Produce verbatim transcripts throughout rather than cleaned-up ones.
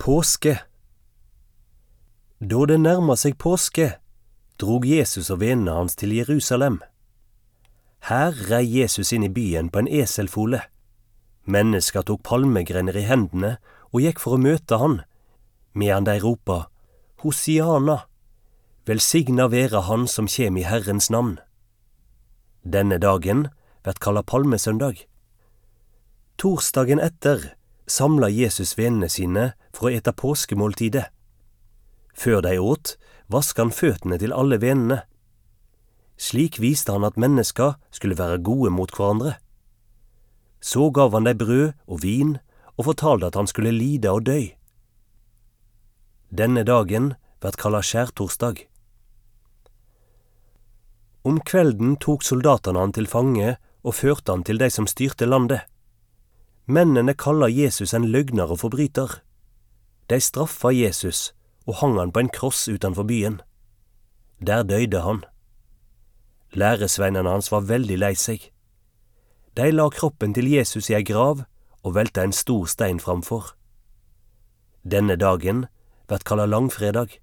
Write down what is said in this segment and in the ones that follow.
Påske. Da det nærmet seg påske, drog Jesus og vennene hans til Jerusalem. Her rei Jesus inn i byen på en eselfole. Mennesker tok palmegrener i hendene og gikk for å møte han, medan de ropa, Hosiana, velsigna være han som kjem i Herrens navn. Denne dagen vert kalla palmesøndag. Torsdagen etter samla Jesus vennene sine for å eta påskemåltidet. Før de åt, vaska han føttene til alle vennene. Slik viste han at mennesker skulle være gode mot hverandre. Så gav han dem brød og vin, og fortalte at han skulle lide og dø. Denne dagen vert kalla skjærtorsdag. Om kvelden tok soldatene han til fange og førte han til de som styrte landet. Mennene kalla Jesus en løgner og forbryter. De straffa Jesus og hang han på en kross utenfor byen. Der døde han. Læresveinene hans var veldig lei seg. De la kroppen til Jesus i ei grav og velta en stor stein framfor. Denne dagen vert kalla langfredag.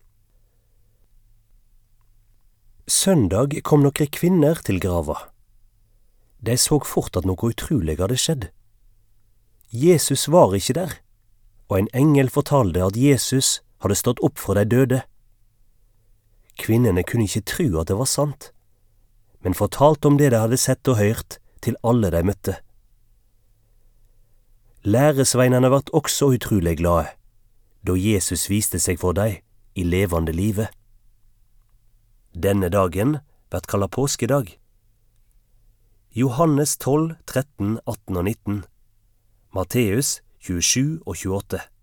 Søndag kom nokre kvinner til grava. De så fort at noe utrolig hadde skjedd. Jesus var ikke der, og en engel fortalte at Jesus hadde stått opp fra de døde. Kvinnene kunne ikke tro at det var sant, men fortalte om det de hadde sett og hørt til alle de møtte. Læresveinene vart også utrolig glade, da Jesus viste seg for dem i levende livet. Denne dagen vert kalla påskedag. Johannes tolv, tretten, atten og nitten. Matteus tjuesju og tjueåtte.